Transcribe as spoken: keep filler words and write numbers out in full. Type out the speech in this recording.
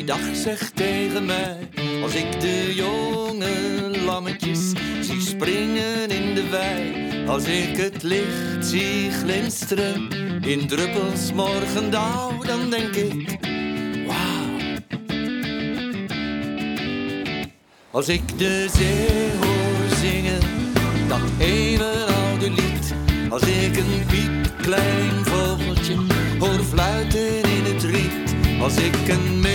dag zegt tegen mij. Als ik de jonge lammetjes zie springen in de wei. Als ik het licht zie glinsteren in druppels morgendauw, dan denk ik, wauw. Als ik de zee hoor zingen, dat eeuwenoude lied. Als ik een piepklein vogeltje hoor fluiten in het riet. Als ik een